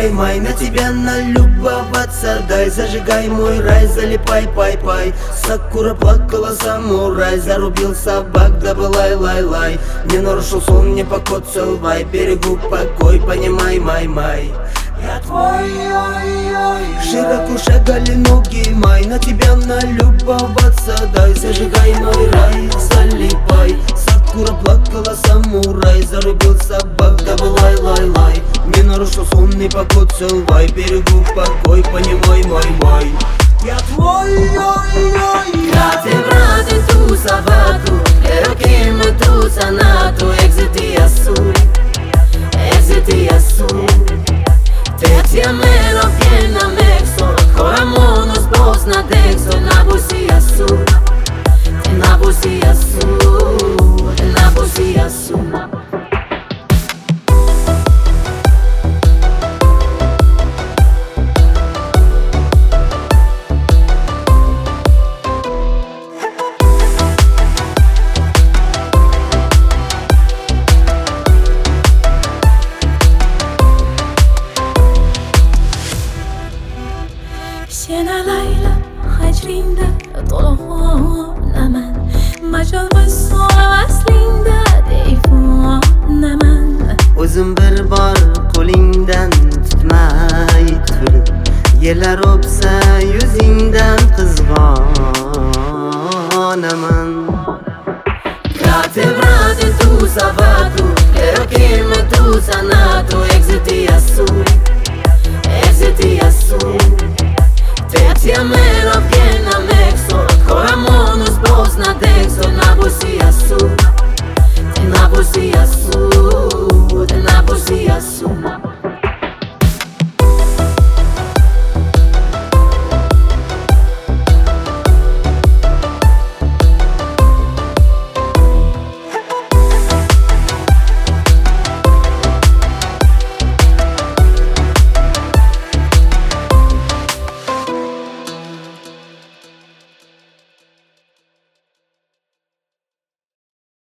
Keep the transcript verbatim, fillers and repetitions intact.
поймай, на тебя налюбоваться дай. Зажигай мой рай, залипай, пай-пай. Сакура плакала, самурай зарубил собак, да лай, лай, лай. Не нарушил сон, не покоцал, вай. Берегу покой, понимай, май-май. Я твой, ой-ой. Широко шагали ноги, май, на тебя налюбоваться дай. Зажигай мой рай, залипай. Сакура плакала, самурай зарубил собак, да лай, лай, лай. Не нарушил сон, не покоцал, вай. Берегу покой, понимай, май-май. Я твой, ой-ой. Frate, frate, tu sabato, pero che me tu sanato, exiti azul, exiti azul. Te ti amerò piena mexo, ancora mono spos na dexo, na busi azul, na busi azul, na busi azul. Siena Layla hajrinda to'lg'onaman, majol bo'lsa vaslinda deyfonaman. O'zim bir bor qo'lingdan tutmay turib, yerlar o'psa yuzingdan qizg'onaman. Frate, frate, tu sabato, pero che me tu sanato, exiti azul, exiti azul. Te ti amé